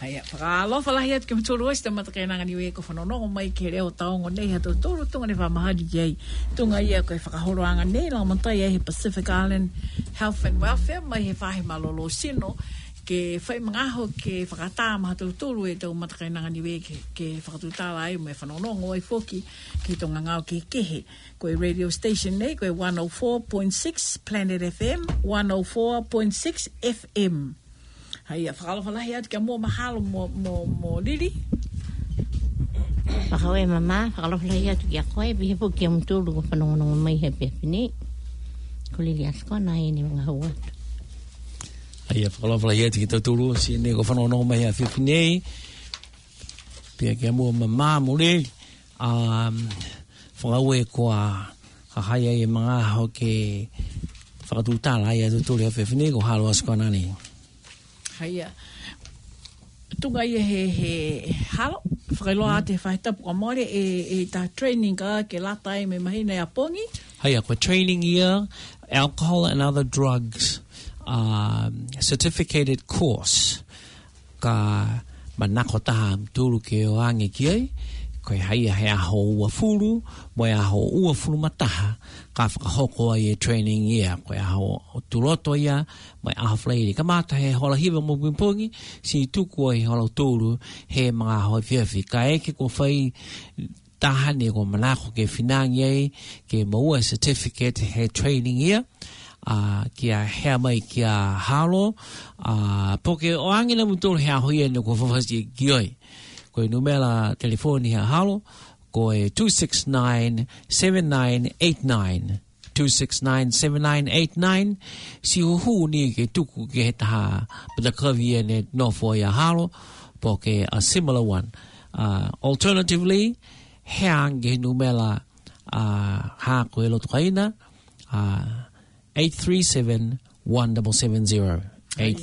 Haya, whakalofa lahi atu ke matulu oista matakainanga niwe ko whanonongo mai ke reo taongo nei hato tōru tunga ne whamahari jei. Tunga ia koe whakahoroanga nei la mantai he Pacific Island Health and Welfare mai he whahe malolo sino ke whai mangaho ke whakatā mahatou tōru e tau matakainanga niwe ke whakatutala ai me whanonongo ai foki ke tonga ngao ke kehe. Koe radio station nei koe 104.6 Planet FM, 104.6 FM. Haya, whakalawhalahi atu kia mua mahalo mo Lili. Whakawe mama, whakalawhalahi atu kia koe, bihe po kia mtulu ko whanongonongo mai he pepini. Ko Lili askona e ni mga hau atu. Haya, whakalawhalahi atu kia tautulu, si ne ko whanongonongo mai he pepini. Pia kia mua mama mo Lili. Whakawe koa hahaya e mga hao ke whakatutala ai atu tūri he pepini, ko halo askona ni. Haya, tunga ia he halo, whakailoa te whaitapu ka more e ta training ka ke lata e me mahina ia pongi. Haya, kwa training ia, alcohol and other drugs, certificated course, ka manako taha mturu ke o ange kiai, koe haia he aho ua furu, mo e aho ua furu mataha, ka whakahoko ai e training ia, koe aho turoto ia, mo e aho whairi. Ka mata he hola hiwa mo pimpongi, si tuku ai hola tūru, he mga aho whiawhi. Ka eke ko whai tahane ko manako ke whinangi ai, ke maua certificate he training ia, kia hea mai kia halo, poke o angina mutoro he aho ia ni ko whawhasi ki oi. Koe numela telefoni ha halo, koe 269-7989. 269-7989. Si huhu ni ke tuku ke he taha patakawi e ne nofo ia halo, po ke a similar one. Alternatively, heange numela ha koe loto kaina, 837-1770.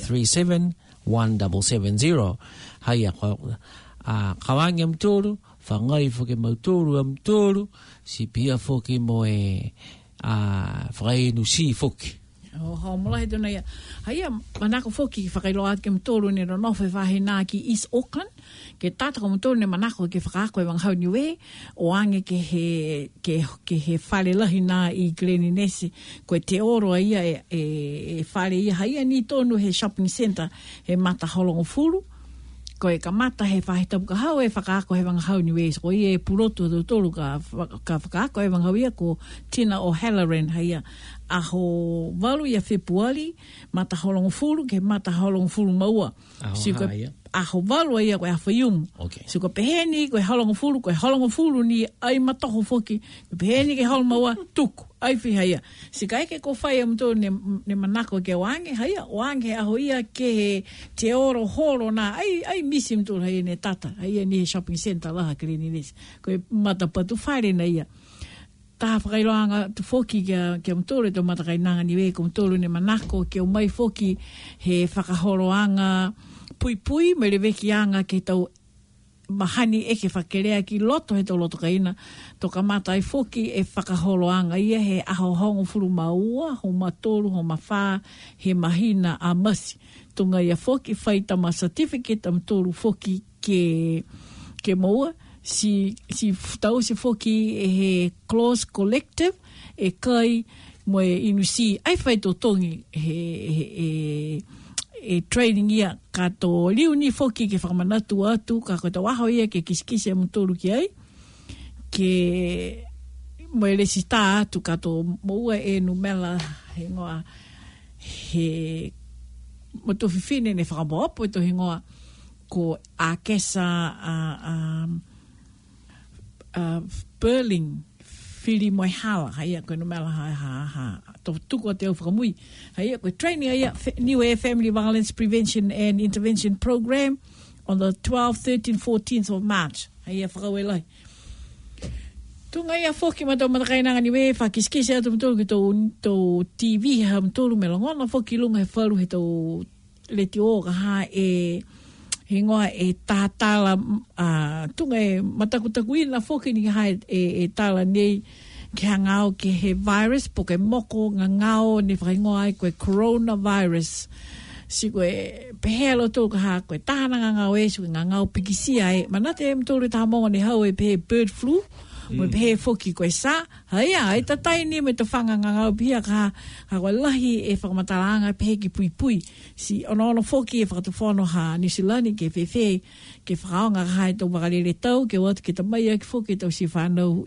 837-1770. Haya koe, kawangi mtoro, whangai whake mautoro mtoro, si pia whake mo e whakai nusi whake. Hau molahi tona ia. Haia, manako whoki whakailoa ke mtoro ne ronofe whahe nā ki East Auckland, ke tātaka mtoro ne manako ke whakaako e wanghau niwe, o ange ke he whare lahi nā i Gleninesi, koe te oro ia e whare ia haia ni tonu he shopping centre, he mata holongo furu, koe ka mata he whahitapu ka hau e whakaako he wangahau ni wees. Ko i e purotu atu tolu ka whakaako he wangahau ia ko Tina O'Halloran haia. Aho walu ia Februari, mata holongo fulu ke mata holongo fulu maua. Aho walu ia koe hawhaiumu. So ko peheni koe holongo fulu ni ai matoho foki. Ko peheni ke holongo maua tuku. Ai whi haia. Si ka eke ko whai amto ne manako ke wange haia. Wange aho ia ke te oro horo na. Ai misi mto haia ne tata. Haia ni shopping center laha Gleninesi. Koe matapatu whaere na ia. Tā whakairoanga tu whoki kia mtore tō matakainanga niwe ko mtore ne manako ke o mai whoki he whakahoroanga pui me reweki anga ke tau mahani eke whakerea ki loto he tau loto kaina tō ka matai whoki e whakahoroanga ia he aho hongo furu maua, ho matoru, ho mawha, he mahina a masi. Tunga ia whoki whaitama certificate am tōru whoki ke maua. Si tau si foki e he close collective e kai mo e inusi ai whai tō tongi e training ia ka tō liu ni foki ke whakamanatu atu ka koe tō waho ia ke kisikisi e mtoru ki ai ke mo e resita atu ka tō moua e numela he ngoa he mo tō whiwhine ne whakamoapo e tō he ngoa ko a kesa Berling Fili Moi Hawa haia koe numela ha to tuko te au whakamui haia koe training haia New Air Family Violence Prevention and Intervention Program on the 12th, 13th, 14th of March haia whakaue lai tunga ia whoki ma tau matakainanga niwe whakiskisi atu mtolu ki tau TV ha mtolu me longona whoki lunga he wharu he tau leti oga ha e he ngoa e tātala tunga e matakutakuina whoki ni hai e tāla nei ke hangao ke he virus po ke moko ngangao ni whaingoa ai koe coronavirus si koe pehelo tō ka ha koe tāna ngā e su ngā ngau pikisia e manate e mtōru tā monga ni hau e pehe bird flu mo pehe foki koe sa haia ai tatai ni me te whanga ngā ngau pia ka koe lahi e whakamataranga pehe ki pui pui si ono foki e whakatawhono ha nisilani ke whewhe ke whakaonga ka hai tō wakarere tau ke watu ke tamaia ki foki tau si whanau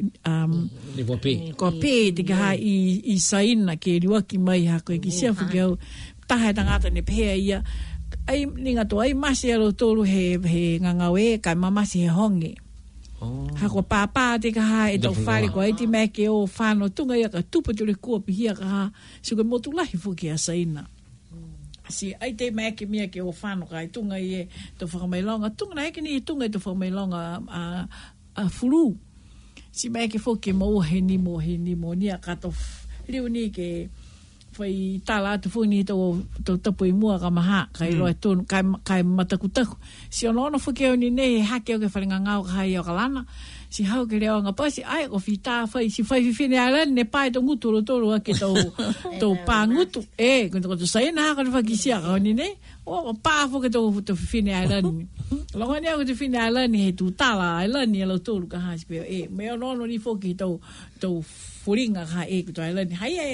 ko pe te ka ha i saina ke riwaki mai ha koe ki sia whuki au taha e tangata ne pehea ia ai ninga to ai masi alo tolu he ngangau e kai mamasi he hongi ha ko papa te ka ha e tau whare ko ai ti me ke o whano tunga ia ka tupa tule kua pihia ka ha si koe motu lahi fuki a saina si ai te me ke mia ke o whano ka ai tunga i e tau whakamailonga tunga na eke ni i tunga i tau whakamailonga a furu si me ke fuki mo he ni mo ni a kato riu ni ke foi tala tu funi to tapu i mua ka maha kai loe tonu kai matakutaku si ono fuke ni ne hake o ke whalinga ngau ka hai o kalana si hau ke reo ngā pasi ai o fita fai si fai fifine ala ne pai to ngutu toro ake to pa ngutu e ko to sai na ka fakisia ka ni ne o pa fo ke to fifine ala ni lo ngani o to fifine ala ni he tu tala ala ni lo toro ka ha si pe e me ono ni fo ke to furinga ka e ko to ala ni hai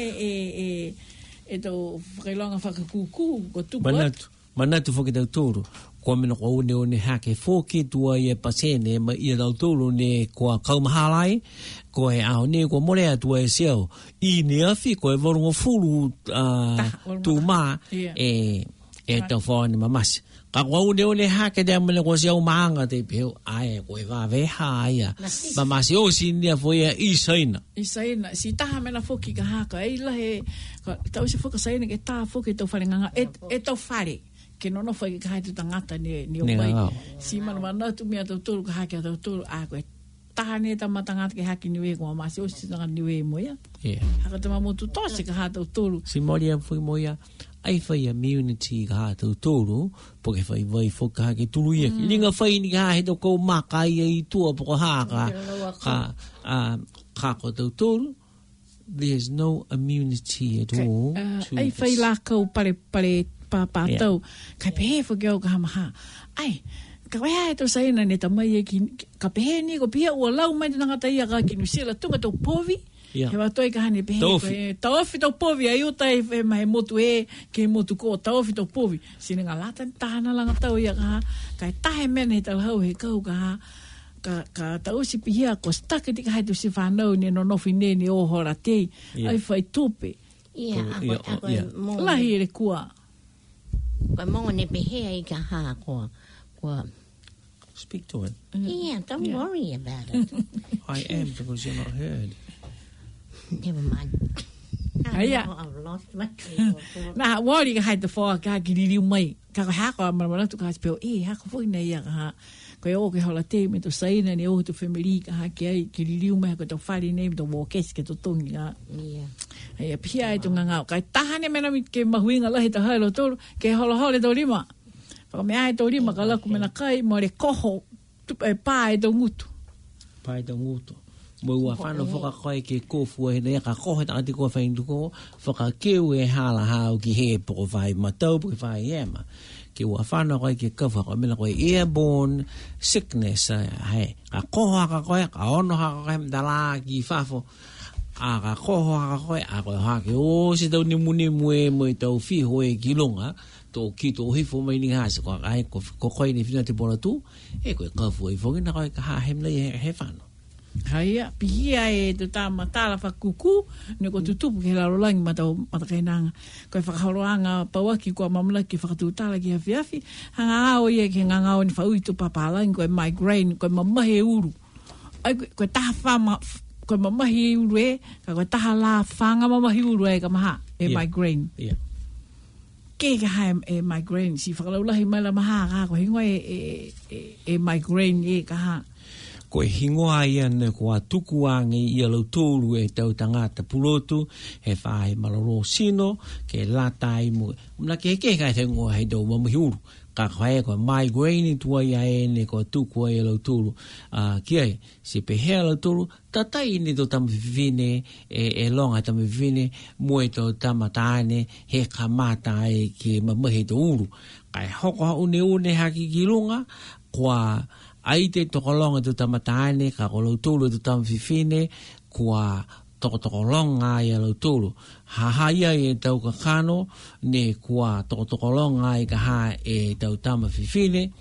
e to whakailonga whakakuku ko tupu manatu whakitau tōru kua mena ko one hake whoki tua i e pasene ma i rau tōru ne kua kaumahalai ko e ao ne kua morea tua e siau i ne awhi ko e warunga furu tū mā e tau whaone mamasi ka kua one hake dea mene kua siau maanga te peo ae ko e waweha aia mamasi o si nia fwea i saina si taha mena whoki ka haka e lahe tau se whoka saina ke taha whoki tau wharinganga e tau whare ke nono whai ka hai tu tangata ni o mai si mana tu mea tau tōru ka hake a tau tōru a koe taha ne ta matangata ke hake niwe kua masi o si tangata niwe moia haka te mamotu tose ka ha tau tōru si mori a whui moia ai whai a immunity ka ha tau tōru po ke whai vai whoka hake turu ia ki ringa whai ni ka he tau kou maka i tua poko haka ka ko tau tōru there's no immunity at all ai whai la kau pare pāpātau kai pehe whakeo ka hamaha ai ka wea e tau saina ne tamai e ka pehe ni ko pia ua lau mai tanga tai ka ki nusila tunga tau povi he watoi ka hane pehe tauwhi tau povi ai uta e mai motu ke motu ko tauwhi tau povi sine ngā lata tahana langa tau ia ka kai tahe mena he tau hau he kau ka tau si pihia ko stake tika hai tu si whanau ne no nofi ne ni o hora tei ai whai tupe lahi ere kua Koe mongo ne pehea I ka haa kua speak to it don't worry about it I am because you're not heard never mind I've lost my na worry ka hai te whoa ka kiririu mai ka haka maramana tu ka speo haka fwoi nei ia ka haa koe o ke hola te me to saina ni o tu family ka hake ai ki ririu mai ko to whare nei me to wōkesi ke to tongi nga hei a pia e to ngangau kai tahane mena ke mahuinga lahi ta haelo tolu ke hola hole to rima whaka me ai to rima ka laku mena kai mo re koho tupe pā e to ngutu mo ua whano whaka koe ke kōfua he nei ka koho ta ati kua whaindu ko whaka keu e hala hao ki he poko whai matau poko whai ema ke ua whana koe ke kawha koe mena koe airborne sickness hei ka koho haka koe ka ono haka koe mdala ki whafo a ka koho haka koe a koe hake o se tau ni mune mue mo I tau whiho e ki longa tō ki tō hifo mai ni hasa koe ai ko koe ni whina te pora tu e koe kawha I whongina koe ka hahem nei he whano Haia, pihia e te tā matala whakuku, ne ko tutupu ke larolangi matakainanga. Koe whakahoroanga pauaki kua mamlaki whakatūtala ki hawhiawhi, hanga ao ia ke ngangao ni whauitu papalangi, koe migraine, koe mamahe uru. Ai koe taha whama, koe mamahe uru ka koe taha la whanga mamahe uru ka maha, migraine. Ke ka hai migraine, si whakalaulahi mai la maha, ka koe hingoa migraine ka ha. Ko hingoa ia ne kua tuku angi I lau tōru e tau tangata pulotu, he whahe maloro sino, ke latai mo. Mna ke kai te ngoa hei tau mamahi uru. ka koe ko migraine tua ia e ne ko tu ko e lo tulu kia si pe he lo tulu tatai ni to tam vivine e longa tam vivine mo to tamatane he kamata e ki mamahe to uru kai hoko une haki kilunga kwa aite tokolonga to tamatane ka ko lo tulu to tam vivine kwa tokolonga ia lo tulu hahaia e tau ka kano ne kua tokolonga i ka ha e tau tama fifine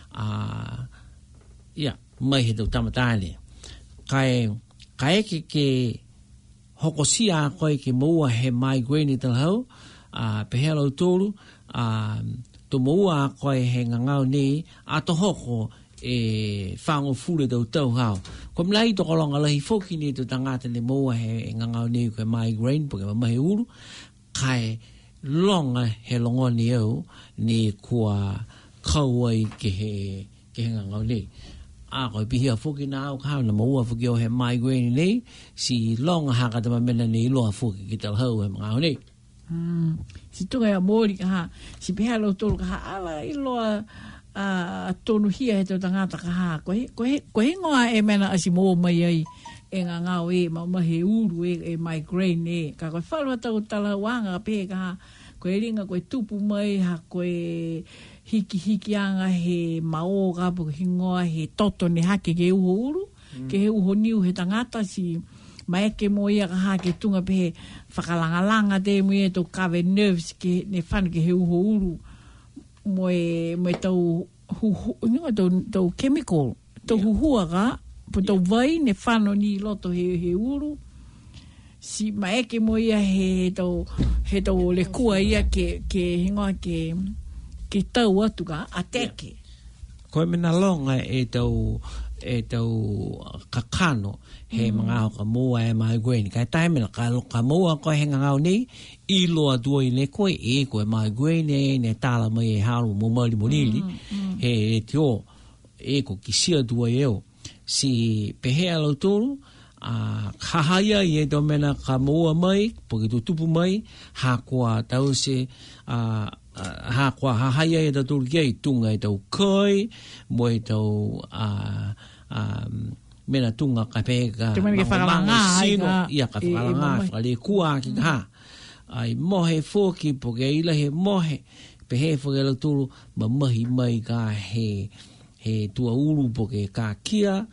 mai he tau tama tane kai ke hokosia koe ke moua he migraine tal hau pehe lo tulu to moua koe he ngangau ni a to hoko e whango fure tau hao. Ko mlai to kolonga lahi foki ni to tangata le moa he ngangau ni koe migraine po ke mamahe uru kai longa he longo ni au ni kua kauai ke he ngangau ni. A koe pihia foki na au kao na moa foki o he migraine ni si longa haka tama mena ni loa foki ki tal hau he ngangau ni. Si tunga ya mori ka ha si peha lo tolu ka ha ala i loa tonu hia he tau tangata ka ha koe ngoa e mena asi mō mai ai e ngā ngau e mamahe uru e migraine e ka koe whalua tau tala wanga pe ka ha koe ringa koe tupu mai ha koe hiki anga he mao ka po hingoa he toto ne hake ke uho uru ke he uho niu he tangata si mai ke mo ia ka ha ke tunga pe whakalangalanga te mo e tau kave nerves ke ne whanu ke he uho uru mo tau tau chemical tau huhua ka po tau vai ne whano ni loto he uru si maeke mo ia he tau le kua ia ke hingoa ke tau atu ka ateke koe mena longa e tau kakano he mga ho ka mua e migraine kai taimena ka mua koe he ngangau ni i loa tua i ne koe e koe migraine ne tala mai e haru mo mali monili he tio e ko kisia tua e o si pehe alo tolu kahaya i e to mena ka mua mai poki tu tupu mai ha kua tau se ha kua hahaya e tau kia i tunga e tau koi mo e tau mena tunga ka peka sino ia ka whakalanga whale kua ki ha ai mohe foki poke ila he mohe pehe whakela turu ma mahi mai ka he tua uru poke ka kia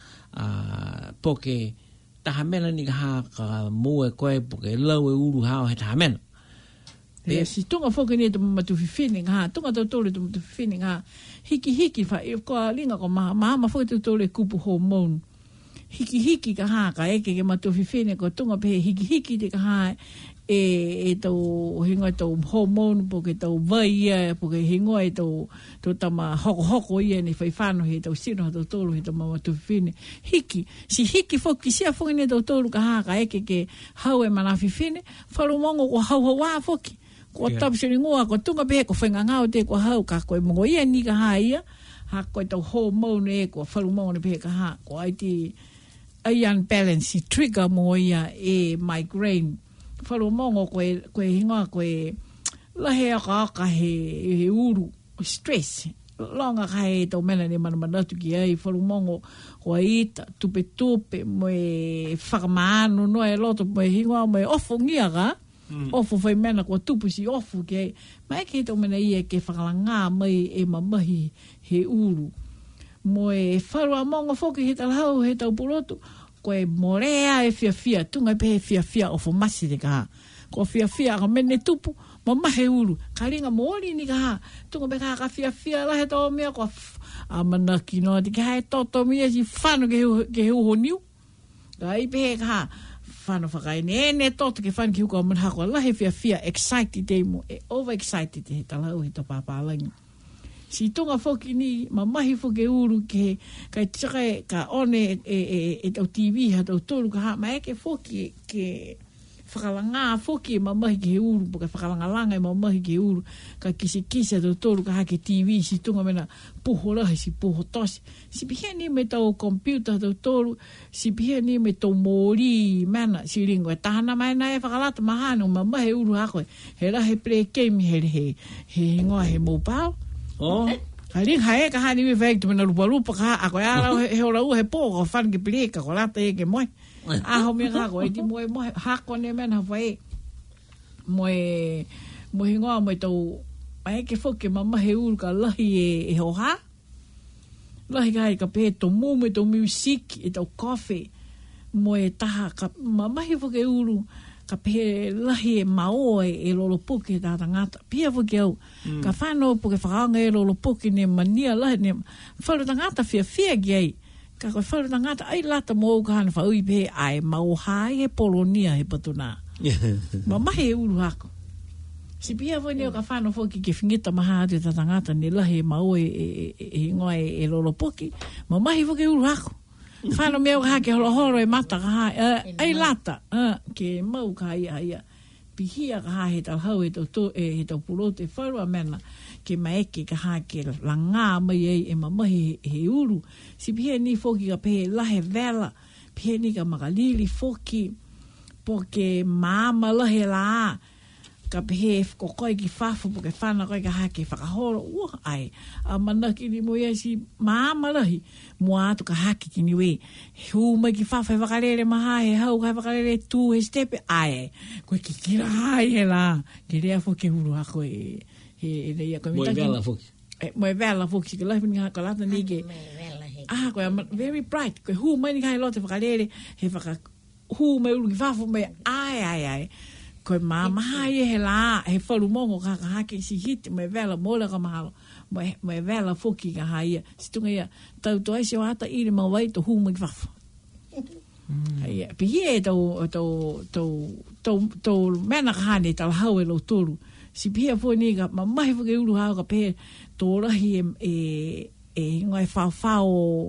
poke taha mena ni ka ha ka mua koe poke lau e uru hao he taha mena si tunga foki ni tu matu fifini ha tunga tau tole tu matu fifini ha hiki fa e ko linga ko ma foki tu tole kupu hormone hiki ka ha ka eke ke matu fifini ko tunga pe hiki te ka ha e tau hingo tau hormone po ke tau vai po ke hingo e tau tama hoko ia ni whaifano he tau sino tau tolu he tau matu fifini hiki foki sia foki ni tau tolu ka ha ka eke ke hau e mana fifini whalu mongo ko hau wa foki ko tapsini ngoa ko tunga pe ko whenga ngau te ko hau ka koe mongo ia ni ka ha ia ha koe tau hormone e ko whalu mongo ni pe ka ha ko aiti a unbalance trigger mo ia e migraine whalu mongo koe hingoa koe lahe aka he uru stress longa ka he tau mena ni manamanatu ki ai whalu mongo ko ita tupe mo e whakamaanu no e loto mo e hingoa mo e ofo ngia ka ofu fai mena ko tupu si ofu ke mai ke to mena ia ke whakalanga mai e mamahi he uru mo e wharua mongo foki he talhau he tau purotu ko e morea e fia tunga pe fia ofu masi de ka ko fia ka mene tupu mamahe uru karinga mori ni ka tunga pe ka fia la he to mea ko amana kino di ka he toto mea si whanu ke hu niu ka i pe ka whanu whakai ne toto ke whanu ki huko man hako lahe fia excited te mo e over excited he talau he to papalangi si tunga foki ni mamahi foki uru ke kai tsakai ka one e tau TV ha tau tolu ka ha mai ke foki ke whakalanga foki mamahi ke uru ka whakalangalanga mamahi ke uru ka kisi tau tolu ka ha ke TV si tunga mena puho lahi si puho tosi si pihe ni me tau computer tau tolu si pihe ni me tau mori mana si ringo e tahana mai na e whakalata mahano mamahi uru hako he lahe play game he ngoa he mobile Haring hae ka hani me fai tu na lupa ka a ko ara he ora u he po ko fan ke plika ko la te ke moi a ho me ka ko ti moi ha ko ne men ha fai moi ngo moi to ai ke fo ke mama he u ka lahi e ho ha lahi ka pe to mu me to music e to coffee moi ta ka mama he fo ke uru ka pe lahi e mao e lolo puke da tangata pia fo ke au ka whano puke whakaanga e lolo puke ne mania lahi ne whalu tangata fia gei ka koe whalu tangata ai lata mo ka hana whaui pe ai mau hae he polonia he patuna mamahe e uru hako si pia fo ne o ka whano fo ki ke whingita maha atu ta tangata ne lahi e mau e ngoa e lolo puke mamahe fo ke uru hako whano mea ka ke holo e mata ka hae ai lata ke mau ka ia pihia ka hae tau hau e tau purote wharua mena ke maeke ka hae ke langa mai e mamahi he uru si pihia ni foki ka pehe lahe vela pihia ni ka makalili foki po ke maama lahe la ka pehe ko koe ki whafu po ke whana koe ka hae ke whakahoro ai a mana ki ni mo si maama lahi mua atu ka haki ki ni we hu mai ki whawhai wakarere maha he hau kai wakarere tu he stepe ai koe ki kira hai he la ke rea fo ke huru hako he rea koe moe vela foki moe vela foki ke lahi ni haka lata ni ke koe very bright koe hu mai ni kai lote wakarere he whaka hu mai uru ki whafu mai ai koe mamaha he la he whalu mongo ka haki si hiti moe vela mola ka mahalo mai vela foki ka haia si tunga ia tau toai se wata ire mawai to hu mai wafu haia pi hie tau mena ka hane tau hau e lo toru si pia fo ni ka mamahi fuke uru hau ka pe tō rahi e ngai whao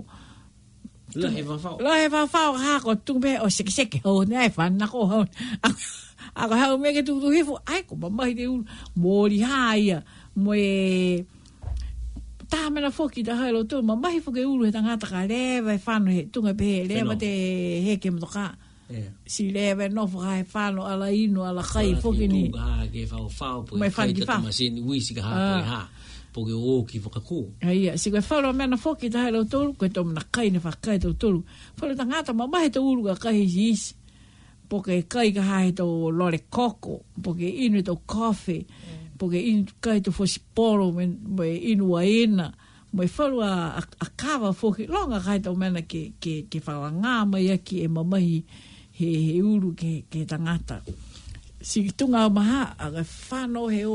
lahe whao hako tunga o seke ho nei whana ko hau ako hau meke tu hifu ai ko mamahi te uru mori haia moe tāmena foki ta haelo tu mamahi fuke uru he tangata ka lewa e whanu he tunga pe lewa te heke mtoka si lewa no fuka he whanu ala inu ala kai foki ni mai whanu ki whanu wisi ka hako e ha poke o ki whakaku ia si koe whanu mena foki ta haelo tolu koe tō mna kai ne whakai tō tolu whanu tangata mamahi ta uru ka kai isi poke kai ka hae tō lore koko poke inu tō coffee porque in kai to fosi poro me inu aina me falua a kava foki longa kai to mena ke fala nga mai aki e mamahi he uru ke tangata si tunga maha a whano he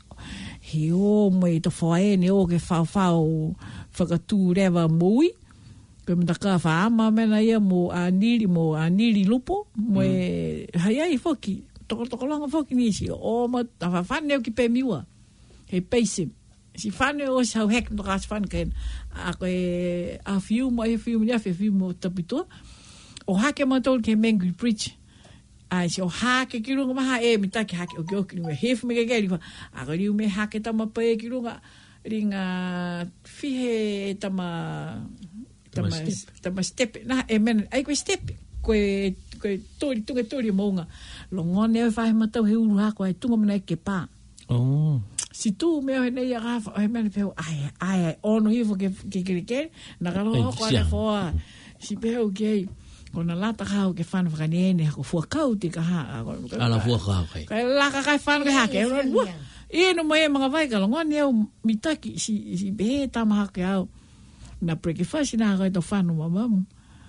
o me to whaene o ke whao whakatū rewa mui ke mtaka whaama mena ia mo a niri lupo me hayai foki toko longa foki nisi o ma tawa fane o ki pe miwa he peisim si fane o sa hek no gas fan ken a ko a fiu mo tapito o hake ma tol ke mengu bridge a si o hake ki runga ma e mitaki hake o ki me hef me ke ri a ko ri me hake tama pe ki runga ringa fihe tama step na e men ai ko step ko tori monga lo ngone e fai matau he uru hako ai tunga mana ke pa si tu me he nei aga he men pe ai ono hivo ke na galo ko ale fo si pe o ke kona lata hau ke fan franene ko fo kauti ka ha ala fo ka ka la ka fan ka ke ino mai mga vai ka ngone e mitaki si be tama ke au na breakfast na ga to fanu mamamu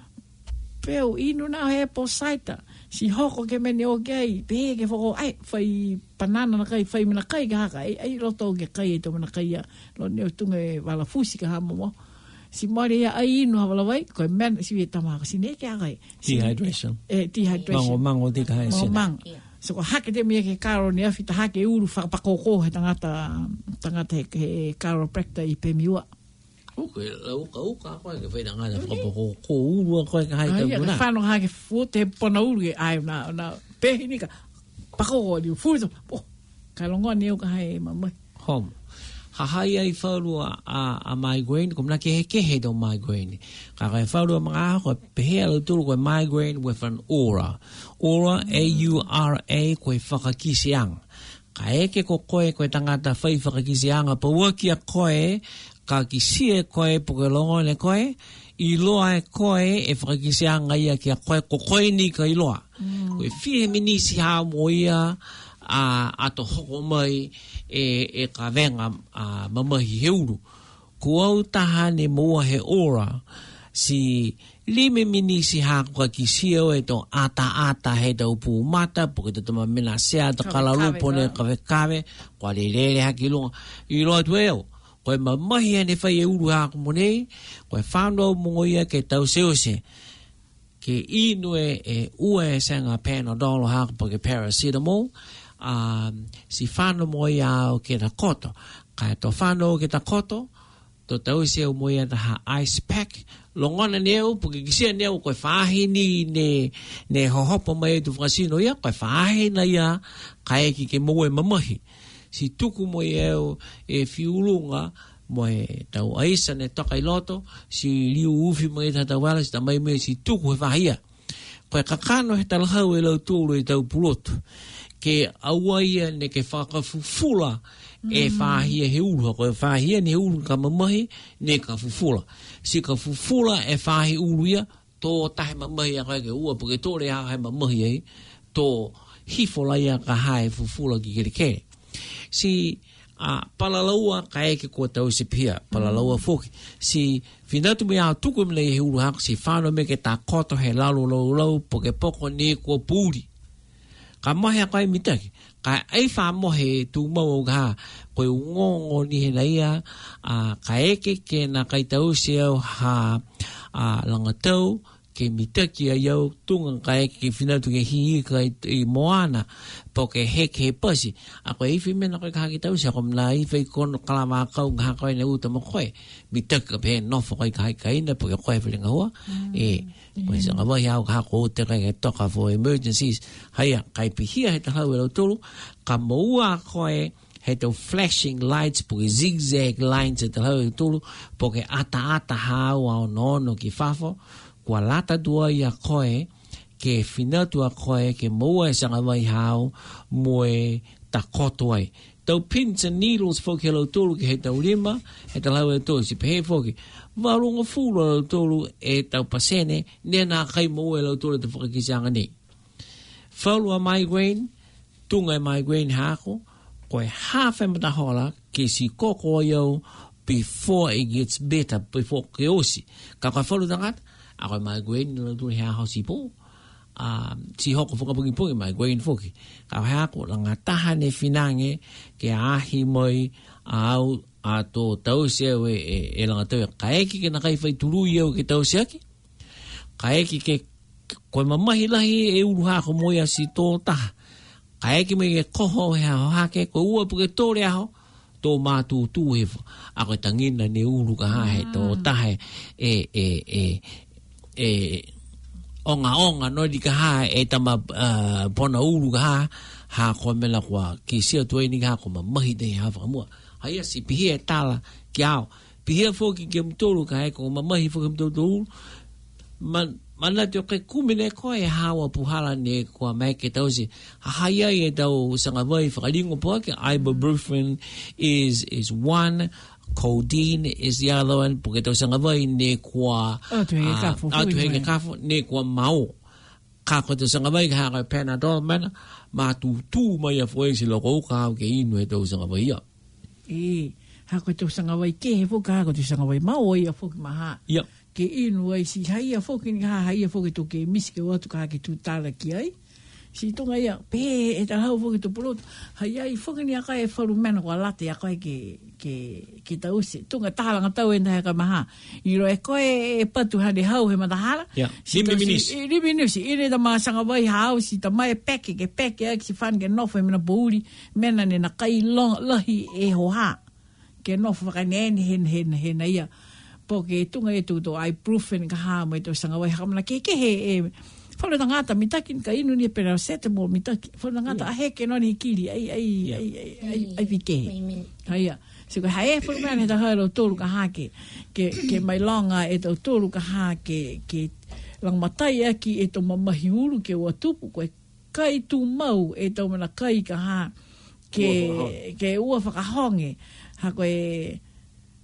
peu inu na he posaita si hoko ke mene o gei pe ke fo ai fai panana na kai fai mina kai ga ai lo to ke kai to na kai lo ne tunga wala fusi ka hamo si maria ai inu wala vai ko men si tama si ne ke ai dehydration mango de ka si so ko hake de me ke karo ne afita hake uru fa pa ko he tangata ke chiropractor I pe miwa Oke, uka ko ke fai nga fa ko uru ko ka hai ka na. Fa no ha ke fote pona uru ai na pe ni ka pa ko di futo. Ka longo ni ka hai mama. Hom. Ha hai ai falu a migraine kom na ke he do migraine. Ka ka falu mga ko pe he tu ko migraine with an aura. Aura A ko fa ki siang. Ka ke ko tangata fai fa ki siang pa wo ki a koe ka kisia koe puke longo ne koe, I loa e koe e whakakisianga ia ki a koe ko koe ni ka I loa. Koe whie minisi hā mo ia a to hoko mai e ka venga mamahi he uru. Ko au taha ne mua he ora si lime minisi hā kua kisia o e to ata he tau pū mata puke te tama mena sea ta kalalupo ne kawe kua le lele haki lunga. I loa tu eo. Koe mamahi ane whai e uru hako monei, koe whanau mongo ia ke tau seose. Ke inu e ua e sanga Panadol hako pa ke paracetamol, si whanau mongo ia o ke ta koto. Ka to whanau ke ta koto, to tau se o mongo ia ta ha ice pack, longona neo, puke kisia neo, koe whahini ne hohopo mai tu whakasino ia, koe whahina ia, ka eki ke mongo e mamahi. Si tuku mo eo e fiulunga mo e tau aisa ne toka I loto, si liu ufi mo e tata wala, si tamai me si tuku he whahia. Koe kakano he talahau e lau tūru e tau pulotu. Ke awaia ne ke whakafufula e whahia he uru. Koe whahia ne he uru ka mamahi ne ka fufula. Si ka fufula e whahi uru ia, tō tahe mamahi a koe ke ua, puke tōre hao he mamahi ei, tō hifola ia ka hae fufula ki kere kere. Si palalaua ka eke kua tau se pia, palalaua foki. Si whinatu me au tuku mle he uru hako, si whanau me ke tā koto he lalu lau poke poko ne kua pūri. Ka mohe a koe mitaki. Ka ei wha mohe tū mau ka koe ngongo ni he naia, ka eke ke na kai tau se au ha langatau, ke mitaki a iau tunga ka eke ke whinatu ke hihi ka I moana po ke heke he pasi. A koe iwi mena koe ka haki tau se ako mna iwi kono kalama kau ngaha koe ne uta mo koe. Mitaki ka pehe nofo koe ka haki ka ina po ke koe whilinga hua. Koe sa ngawahi au ka hako ute kai ke toka for emergencies. Haia, kai pihia he tahau e lau tolu. Ka maua koe he tau flashing lights po ke zigzag lines e tahau e lau tolu. Po ke ata hau au nono ki fafo. Kua lata dua ia koe, ke whinatu a koe, ke maua e sanga mai hao, mo e takoto ai. Tau pins and needles foki he lau tolu ke he tau rima, he tau lau e tolu, si pehe foki. Marunga fulu lau tolu e tau pasene, nena kai maua e lau tolu te whakakisanga nei. Whaulu a migraine, tunga e migraine hako, koe half e matahola, ke si koko iau, before it gets better, before ke osi. Ka koe whaulu tangata, a koe migraine nila tūne hea hausi pō. Si hoko whakapungi pungi migraine whoki. Ka hea ko langa taha ne whinange ke ahi moi au a tō tausia e langa tau. Ka eki ke na kai whai turu iau ke tausia ki. Ka eki ke koe mamahi lahi e uru hako moi a si tō taha. Ka eki mai e koho hea hohake, koe ua puke tōre aho, tō mātū tūhewa. A koe tangina ne uru ka hae tō tahe onga no di ka ha e tama pona uru ka ha ko mela kwa ki sia tu ni ka ko mahi de ha fa mo haia si pihia tala kiao pihia foki ke mtolu ka e ko mahi foki mtolu mana te ke kumine ko e hawa puhala ne ko mai ke tausi haia e tau sanga vai fa lingo po ke ibuprofen is one, codeine is the other one, porque tau sanga vai ne kua atuhenge kafu, ne kua mau. Kako tau sanga vai ka haka Panadol mana, ma tu mai a fwoi si loko uka au ke inu e tau sanga vai ia. Hako tau sanga vai ke he fuka, hako tau sanga vai mau ia fuki maha. Ia. Ke inu ai si haia fuki ni ha haia fuki tu ke miske watu ka hake tu tala ki ai. Si tonga ia, pe e tahau fuki tu pulotu. Haia i fuki ni aka e wharu mena kua late a koe ke tausi. Tunga tahalanga tau e nahe ka maha. I ro e koe e patu hane hau he matahala. Lime minisi. Lime minisi. I re ta maa sanga vai hau si ta mai peke ke peke aki si whan ke nofo e mena pouri. Mena ne na kai lahi e hoha. Ke nofo whakanene hena ia. Po ke tunga e tuto ibuprofen ka haa mo e to sanga vai hakamana ke he e whalo na ngata mitaki ka inu ni paracetamol mitaki whalo na ngata aheke no ni kiri ai vike haia siko hae whalo mea ne ta haero tōru ka hake ke mai longa e tau tōru ka hake ke lang matai aki e to mamahi uru ke ua tupu koe kai tu mau e tau mana kai ka ha ke ua whakahonge ha koe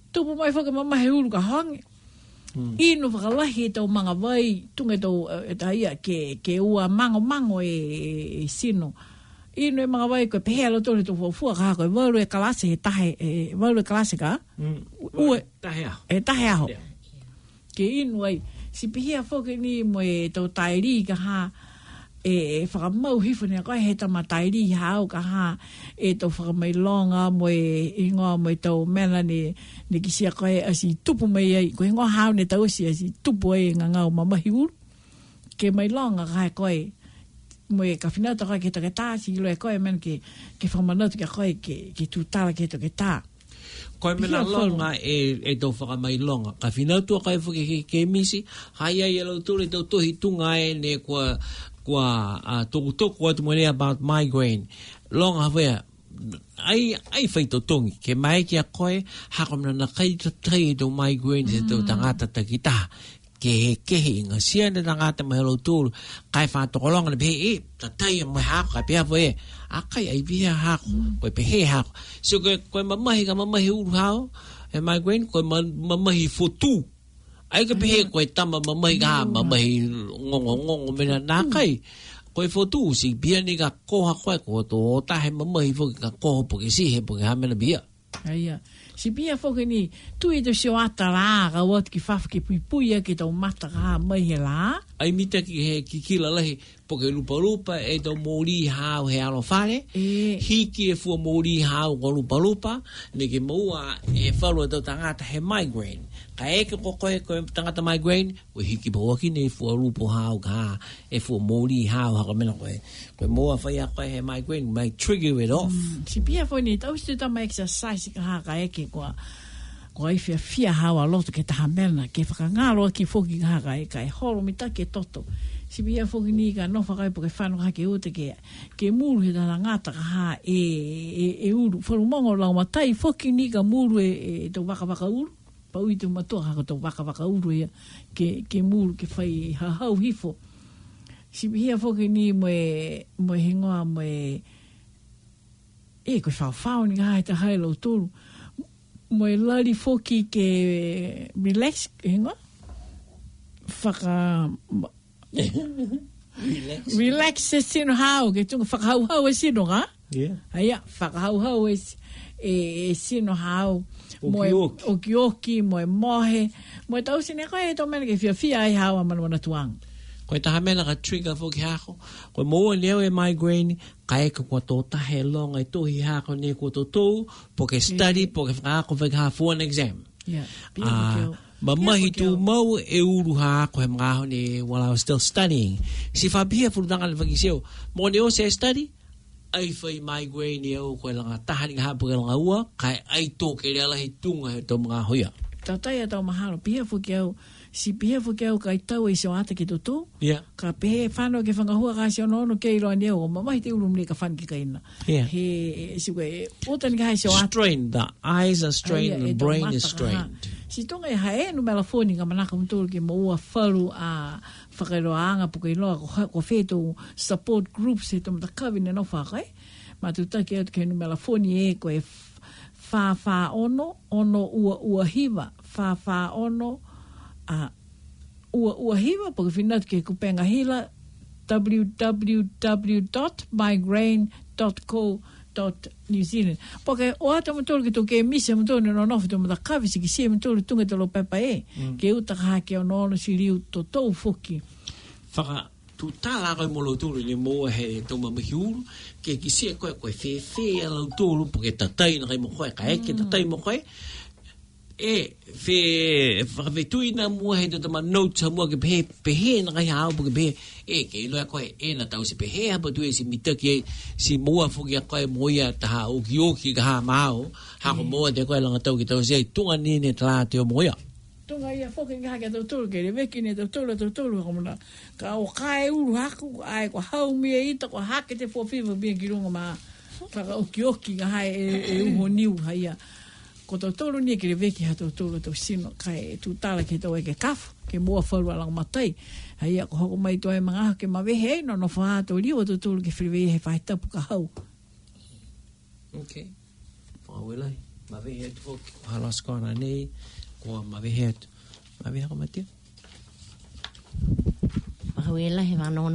tupu mai whaka mamahe uru ka hangi. Ino whakalahi tau mga vai, tunga tau taia ke ua mango e sino. Ino e mga vai koe pehea lo tōne tō fuafua ka koe waru e kalase he tahe, waru e kalase ka? Ue, tahe aho. E tahe aho. Ke ino ai, si pehea whoke ni mo e tau tairi ka ha, e whakamau hifune a koe he tama tairi hao ka ha, e tau whakamailonga mo e ingoa mo e tau mena ne kisia koe asi tupu mai ai, koe ingoa hao ne tau asi tupu ai ngā ngau mamahi uru. Ke mailonga ka he koe, mo e ka whinauta koe ke toke tā, si ilo e koe mena ke whamanauta ke koe ke tūtara ke toke tā. Koe mena longa e tau whakamailonga. Ka whinautua koe whuke ke misi, hai ai alo tūre tau tohi tunga e ne kua toko atu mwenea about migraine. Longa hawea, ai whaito tongi, ke mai ki a koe, hakamna na kai tatai tau migraine se tau tangata takita. Ke kehe inga siana tangata mahelo tūru, kai whātoko longa na pehe tatai mai hako, kai peha fo a kai ai peha hako, koe pehe hako. So koe mamahi ka mamahi uru hao, e migraine, koe mamahi fotu. Ai ka pehe koe tama mamahi ka mamahi ngongo mena nā kai. Koe fotu si pia ni ka koha koe ko to tahe mamahi fo ka koho po ke sihe po ke hamena pia. Aia. Si pia whoke ni, tu e to sio ata rā, ka wat ki whawha ki puipuia ki tau mata ka mai he rā. Ai mita ki kila lahi, po ke lupa e tau mōri hao he alo whare, hiki e fua mōri hao ko lupa, ne ke maua e whalu e tau tangata he migraine. Ka eke koe tangata migraine, koe hiki pawaki ne fua lupo hao ka e fua mōri hao haka mena koe moa whaia koe he migraine, may trigger it off. Si pia fo ni, tau stu tama exercise ka haka eke kua i fia hawa loto ke taha mena, ke whakangalo ki whoki ka haka eka e horo mita ke toto. Si pia whoki ni ka no whakai po ke whanau hake ute ke muru he tana ngata ka ha e uru. Wharu mongo lau matai, whoki ni ka muru e tau waka uru. Pa ui tu matua hako tau waka uru ia ke muru ke whai hau hifo. Si pia whoki ni mo e hingoa mo e koe whao ni ka hai ta hai lau tōru. Mo e lari whoki ke relax, hingoa? Relax se sino hao, ke tunga whakahau e sino ka? Aia, whakahau e sino hao. Oki, mo e mohe. Mo e tausine koe e tau mena ke fia ai hao a mana tuang. Koe taha mena ka trigger whoki hako. Koe moa leo e migraine, ka eka kua tō tahe longa i tohi hako ne kua tō tōu, po ke study, po ke whakako whakaha for an exam. Mamahi tū mau e uru hako he mga ne while I was still studying. Si whapia furutanga le whakiseo, mo ne o se study, ai whai migraine e o koe langa tahani ka hapu ke langa ua, kai ai tō ke rea lahi tunga he tō mga hoia. Tautai a tau mahalo, pia whuki au, si pia whuki au kai tau e seo ata ki tō tō, ka pehe whanau ke whangahua ka seo nono ke iroa ni au, o mamahi te urum ne ka whan ki ka ina. He, si koe, otani ka hai seo ata. Strained, the eyes are strained, the brain is strained. Si tonga e hae no melafoni ka manaka mtoro ke maua wharu a whakairoanga puka iloa ko wheto support groups he tō mtakawine no whakai. Ma tutaki atu ke no melafoni e koe wha ono ua hiva, wha ono ua hiva, puka whinatu ke kupenga hila www.migraine.co.New Zealand. Porque o ata mtoro ke toke misa mtoro no nofu to mtakavi si kisia mtoro tunga tolo pepa ke utaka ke ono si riu to tou foki. Whaka tu tala koe mo lauturu ni moa he toma mahiuru ke kisia koe fe lauturu porque tatai na kai mo koe ka eke tatai mo koe whakawhetui na mua he tama notes ha mua ke pehe na kai hao porque pehe ke iloa koe na tau se pehe hapa tu si mitaki si mua fuki a koe moia taha oki ka ha mao hako moa te koe langa tau ki tau se tunga nini tala te o moia. Tunga ia whoki nga hake tautoro ke reweki ne tautoro kamuna ka o kae uru haku ai ko hau mia ita ko hake te fōwhiwa bia ki runga ma whaka oki nga hai e uho niu haia ko tautoro ni ke reweki ha tautoro tau sino kai tu tala ke tau e ke kafu ke mua wharu alang matai haia ko hoko mai toa e mga hake mawehe no whahato liwa tautoro ke whiriwei he whaitapu ka hau. Okay. Whawelai. Mavehe atu hoki ko halas kona nei, ko mavehe atu. Mavehe ko matia. Mahuela he manono